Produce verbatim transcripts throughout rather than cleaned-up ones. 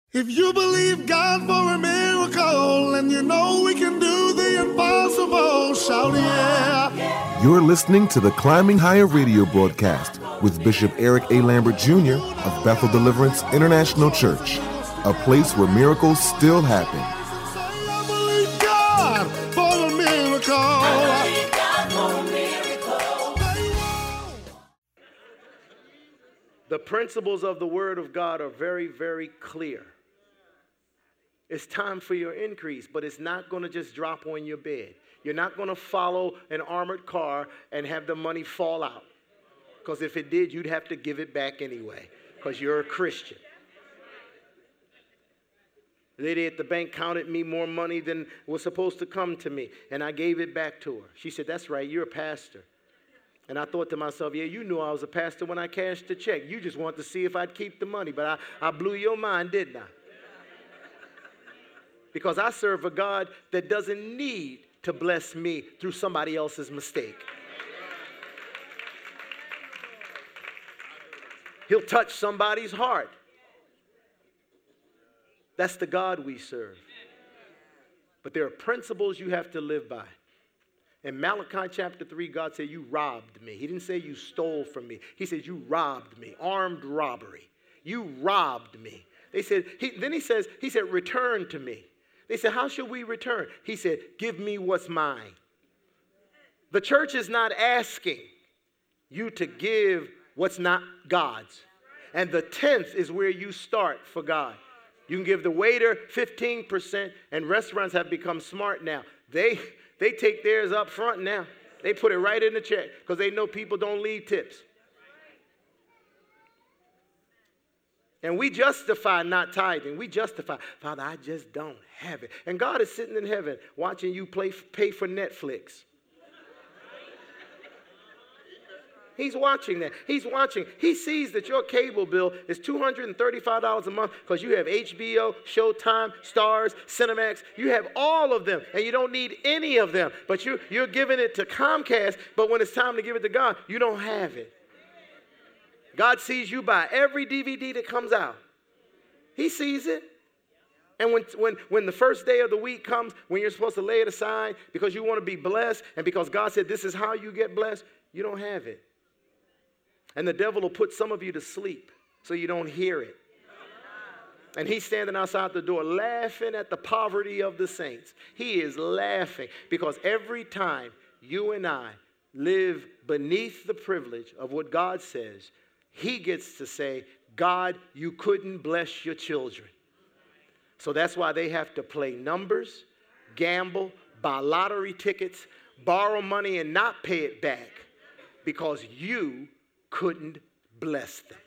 If you believe God for a miracle and you know we can do the impossible, shout yeah. You're listening to the Climbing Higher radio broadcast with Bishop Eric A. Lambert Junior of Bethel Deliverance International Church, a place where miracles still happen. I believe God for a miracle. I believe God for a miracle. The principles of the Word of God are very, very clear. It's time for your increase, but it's not going to just drop on your bed. You're not going to follow an armored car and have the money fall out. Because if it did, you'd have to give it back anyway, because you're a Christian. The lady at the bank counted me more money than was supposed to come to me, and I gave it back to her. She said, "That's right, you're a pastor." And I thought to myself, yeah, you knew I was a pastor when I cashed the check. You just wanted to see if I'd keep the money, but I, I blew your mind, didn't I? Because I serve a God that doesn't need to bless me through somebody else's mistake. He'll touch somebody's heart. That's the God we serve. But there are principles you have to live by. In Malachi chapter three, God said, you robbed me. He didn't say you stole from me. He said, you robbed me. Armed robbery. You robbed me. They said, he, then he says, he said, return to me. They said, how should we return? He said, give me what's mine. The church is not asking you to give what's not God's. And the tenth is where you start for God. You can give the waiter fifteen percent, and restaurants have become smart now. They, they take theirs up front now. They put it right in the check because they know people don't leave tips. And we justify not tithing. We justify, Father, I just don't have it. And God is sitting in heaven watching you play, pay for Netflix. He's watching that. He's watching. He sees that your cable bill is two hundred thirty-five dollars a month because you have H B O, Showtime, Stars, Cinemax. You have all of them, and you don't need any of them. But you, you're giving it to Comcast, but when it's time to give it to God, you don't have it. God sees you buy every D V D that comes out. He sees it. And when, when, when the first day of the week comes, when you're supposed to lay it aside because you want to be blessed and because God said this is how you get blessed, you don't have it. And the devil will put some of you to sleep so you don't hear it. And he's standing outside the door laughing at the poverty of the saints. He is laughing because every time you and I live beneath the privilege of what God says, he gets to say, God, you couldn't bless your children. So that's why they have to play numbers, gamble, buy lottery tickets, borrow money and not pay it back because you couldn't bless them.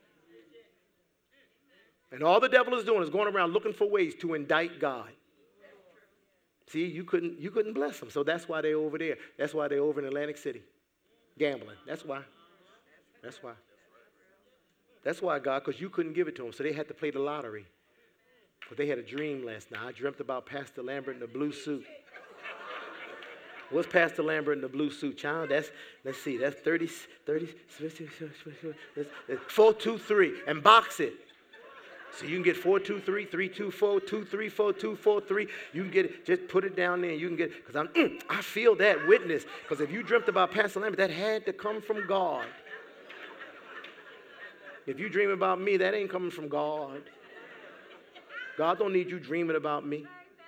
And all the devil is doing is going around looking for ways to indict God. See, you couldn't, you couldn't bless them. So that's why they're over there. That's why they're over in Atlantic City gambling. That's why. That's why. That's why, God, because you couldn't give it to them. So they had to play the lottery. But they had a dream last night. I dreamt about Pastor Lambert in the blue suit. What's Pastor Lambert in the blue suit, child? That's, let's see, that's thirty, thirty, four, two, three, and box it. So you can get four, two, three, three, two, four, two, three, four, two, four, three. You can get it, just put it down there and you can get it. Because I'm, mm, I feel that witness. Because if you dreamt about Pastor Lambert, that had to come from God. If you dream about me, that ain't coming from God. God don't need you dreaming about me.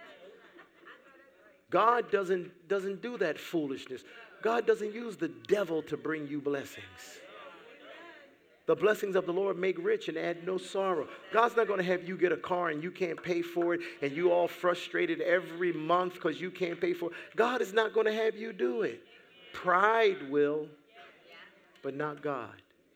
God doesn't, doesn't do that foolishness. God doesn't use the devil to bring you blessings. The blessings of the Lord make rich and add no sorrow. God's not going to have you get a car and you can't pay for it and you all frustrated every month because you can't pay for it. God is not going to have you do it. Pride will, but not God.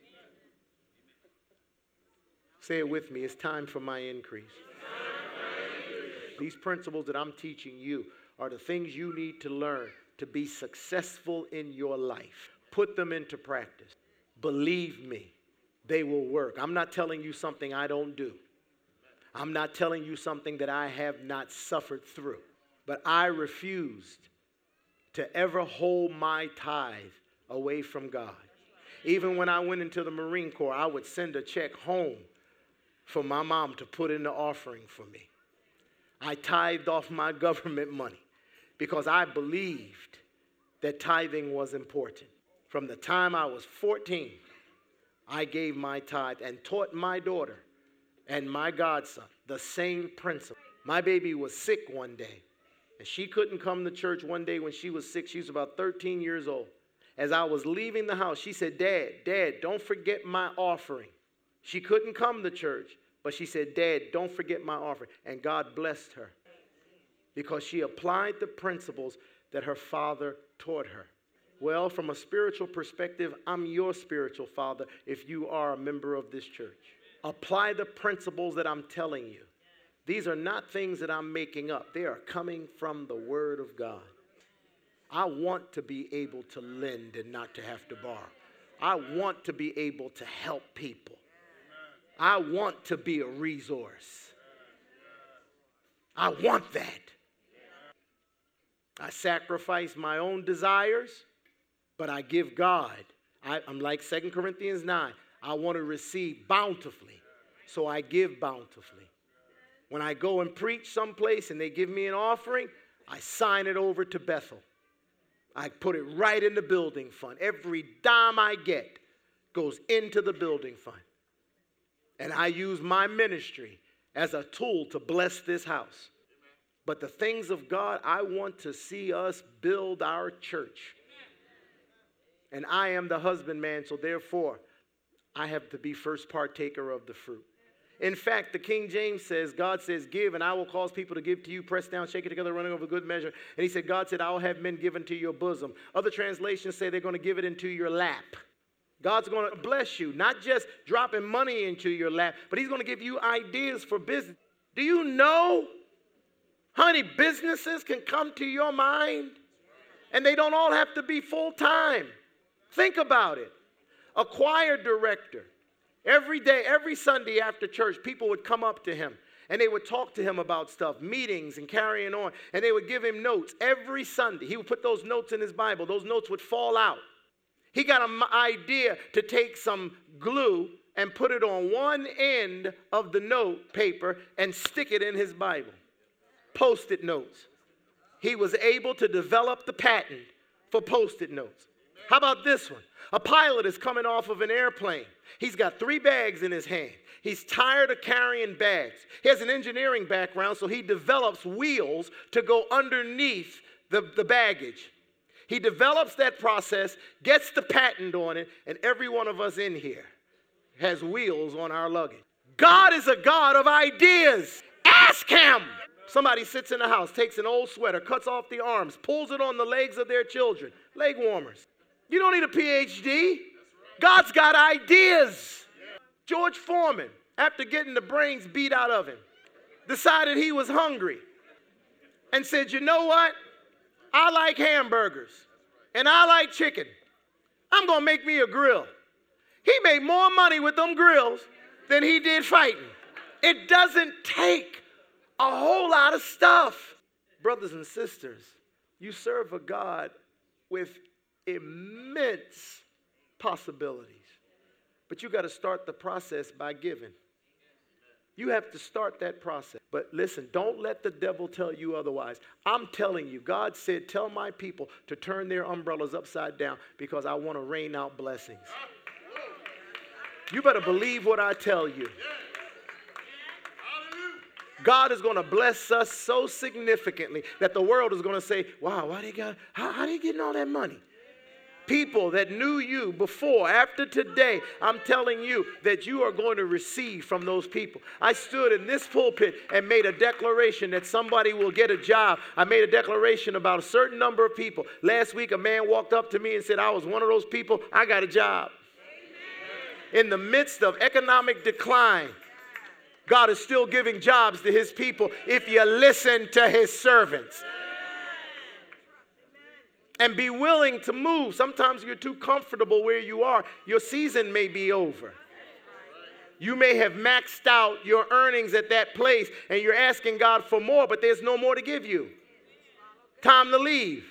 Say it with me. It's time for my increase. These principles that I'm teaching you are the things you need to learn to be successful in your life. Put them into practice. Believe me, they will work. I'm not telling you something I don't do. I'm not telling you something that I have not suffered through. But I refused to ever hold my tithe away from God. Even when I went into the Marine Corps, I would send a check home for my mom to put in the offering for me. I tithed off my government money because I believed that tithing was important. From the time I was fourteen, I gave my tithe and taught my daughter and my godson the same principle. My baby was sick one day, and she couldn't come to church one day when she was sick. She was about thirteen years old. As I was leaving the house, she said, Dad, Dad, don't forget my offering. She couldn't come to church, but she said, Dad, don't forget my offering. And God blessed her because she applied the principles that her father taught her. Well, from a spiritual perspective, I'm your spiritual father if you are a member of this church. Apply the principles that I'm telling you. These are not things that I'm making up. They are coming from the Word of God. I want to be able to lend and not to have to borrow. I want to be able to help people. I want to be a resource. I want that. I sacrifice my own desires, but I give God. I, I'm like Second Corinthians nine. I want to receive bountifully, so I give bountifully. When I go and preach someplace and they give me an offering, I sign it over to Bethel. I put it right in the building fund. Every dime I get goes into the building fund. And I use my ministry as a tool to bless this house. But the things of God, I want to see us build our church. And I am the husbandman, so therefore, I have to be first partaker of the fruit. In fact, the King James says, God says, give, and I will cause people to give to you, pressed down, shaken together, running over good measure. And he said, God said, I will have men given to your bosom. Other translations say they're going to give it into your lap. God's going to bless you, not just dropping money into your lap, but he's going to give you ideas for business. Do you know how many businesses can come to your mind? And they don't all have to be full-time. Think about it. A choir director. Every day, every Sunday after church, people would come up to him and they would talk to him about stuff, meetings and carrying on, and they would give him notes every Sunday. He would put those notes in his Bible. Those notes would fall out. He got an idea to take some glue and put it on one end of the note paper and stick it in his Bible. Post-it notes. He was able to develop the patent for Post-it notes. How about this one? A pilot is coming off of an airplane. He's got three bags in his hand. He's tired of carrying bags. He has an engineering background, so he develops wheels to go underneath the, the baggage. He develops that process, gets the patent on it, and every one of us in here has wheels on our luggage. God is a God of ideas. Ask him. Somebody sits in the house, takes an old sweater, cuts off the arms, pulls it on the legs of their children. Leg warmers. You don't need a P H D. God's got ideas. George Foreman, after getting the brains beat out of him, decided he was hungry and said, you know what? I like hamburgers and I like chicken. I'm going to make me a grill. He made more money with them grills than he did fighting. It doesn't take a whole lot of stuff. Brothers and sisters, you serve a God with immense possibilities. But you got to start the process by giving. You have to start that process. But listen, don't let the devil tell you otherwise. I'm telling you, God said, tell my people to turn their umbrellas upside down because I want to rain out blessings. You better believe what I tell you. God is going to bless us so significantly that the world is going to say, wow, why they got, how, how they getting all that money? People that knew you before, after today, I'm telling you that you are going to receive from those people. I stood in this pulpit and made a declaration that somebody will get a job. I made a declaration about a certain number of people. Last week, a man walked up to me and said, I was one of those people. I got a job. Amen. In the midst of economic decline, God is still giving jobs to his people if you listen to his servants. And be willing to move. Sometimes you're too comfortable where you are. Your season may be over. You may have maxed out your earnings at that place and you're asking God for more, but there's no more to give you. Time to leave.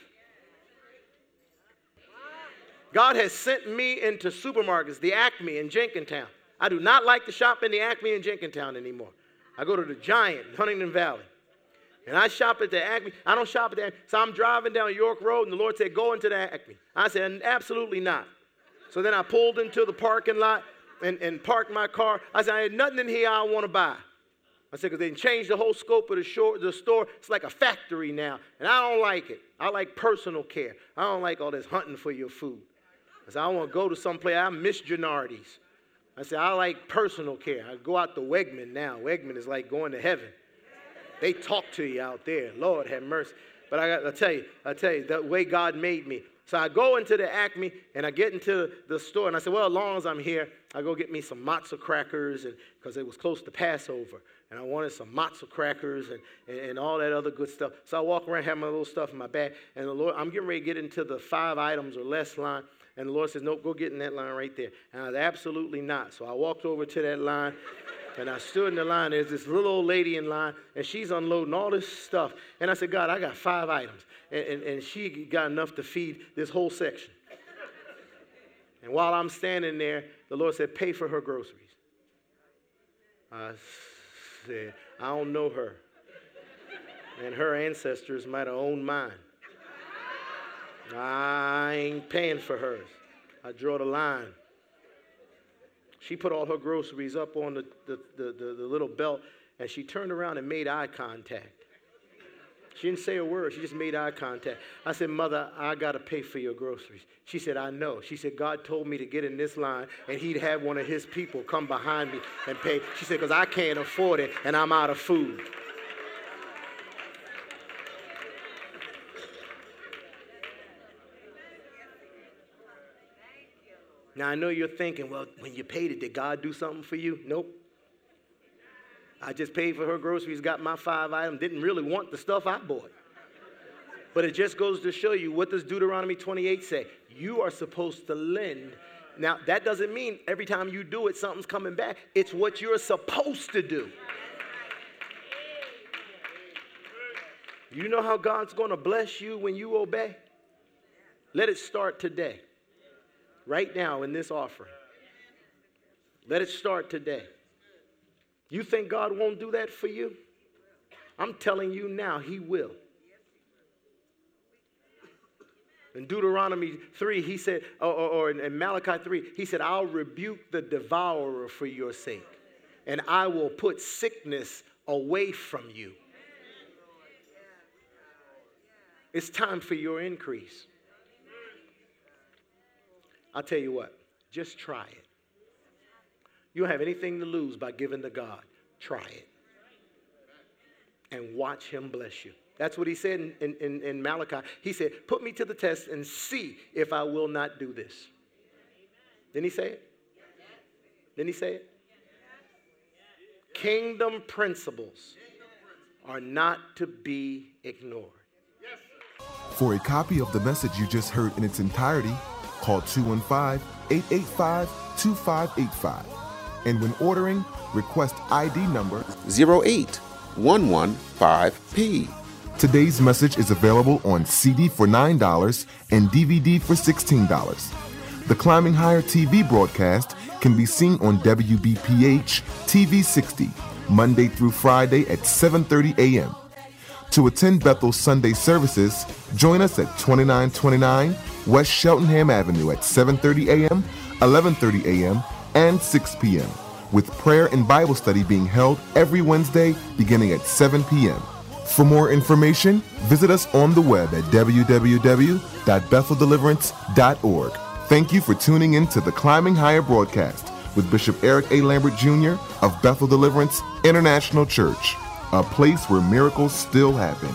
God has sent me into supermarkets, the Acme in Jenkintown. I do not like to shop in the Acme in Jenkintown anymore. I go to the Giant, Huntington Valley. And I shop at the Acme. I don't shop at the Acme. So I'm driving down York Road, and the Lord said, go into the Acme. I said, absolutely not. So then I pulled into the parking lot and, and parked my car. I said, I had nothing in here I want to buy. I said, because they changed the whole scope of the, shore, the store. It's like a factory now, and I don't like it. I like personal care. I don't like all this hunting for your food. I said, I want to go to some place. I miss Gennardi's. I said, I like personal care. I go out to Wegman now. Wegman is like going to heaven. They talk to you out there. Lord have mercy. But I got to tell you, I tell you, the way God made me. So I go into the Acme, and I get into the store, and I said, well, as long as I'm here, I go get me some matzo crackers, and because it was close to Passover, and I wanted some matzo crackers and, and, and all that other good stuff. So I walk around, have my little stuff in my bag, and the Lord, I'm getting ready to get into the five items or less line, and the Lord says, nope, go get in that line right there. And I said, absolutely not. So I walked over to that line, and I stood in the line. There's this little old lady in line, and she's unloading all this stuff. And I said, God, I got five items. And, and, and she got enough to feed this whole section. And while I'm standing there, the Lord said, pay for her groceries. I said, I don't know her. And her ancestors might have owned mine. I ain't paying for hers. I draw the line. She put all her groceries up on the, the, the, the, the little belt, and she turned around and made eye contact. She didn't say a word. She just made eye contact. I said, Mother, I got to pay for your groceries. She said, I know. She said, God told me to get in this line, and he'd have one of his people come behind me and pay. She said, because I can't afford it, and I'm out of food. Now, I know you're thinking, well, when you paid it, did God do something for you? Nope. I just paid for her groceries, got my five items, didn't really want the stuff I bought. But it just goes to show you, what does Deuteronomy twenty-eight say? You are supposed to lend. Now, that doesn't mean every time you do it, something's coming back. It's what you're supposed to do. You know how God's going to bless you when you obey? Let it start today. Right now in this offering. Let it start today. You think God won't do that for you? I'm telling you now, he will. In Deuteronomy three, he said, or, or in Malachi three, he said, I'll rebuke the devourer for your sake, and I will put sickness away from you. It's time for your increase. I'll tell you what, just try it. You don't have anything to lose by giving to God. Try it. And watch him bless you. That's what he said in, in, in Malachi. He said, put me to the test and see if I will not do this. Didn't he say it? Didn't he say it? Kingdom principles are not to be ignored. For a copy of the message you just heard in its entirety, call two one five, eight eight five, two five eight five. And when ordering, request I D number zero eight one one five P. Today's message is available on C D for nine dollars and D V D for sixteen dollars. The Climbing Higher T V broadcast can be seen on W B P H T V sixty, Monday through Friday at seven thirty a.m. To attend Bethel's Sunday services, join us at twenty-nine twenty-nine West Cheltenham Avenue at seven thirty a.m., eleven thirty a.m., and six p.m., with prayer and Bible study being held every Wednesday beginning at seven p.m. For more information, visit us on the web at w w w dot bethel deliverance dot org. Thank you for tuning in to the Climbing Higher broadcast with Bishop Eric A. Lambert Junior of Bethel Deliverance International Church, a place where miracles still happen.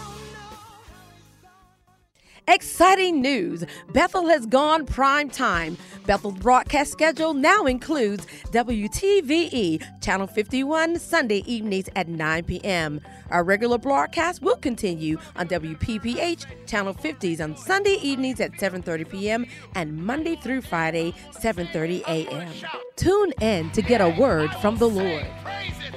Exciting news! Bethel has gone prime time. Bethel's broadcast schedule now includes W T V E, Channel fifty-one, Sunday evenings at nine p.m. Our regular broadcast will continue on W P P H, Channel fifties on Sunday evenings at seven thirty p.m. and Monday through Friday, seven thirty a.m. Tune in to get a word from the Lord.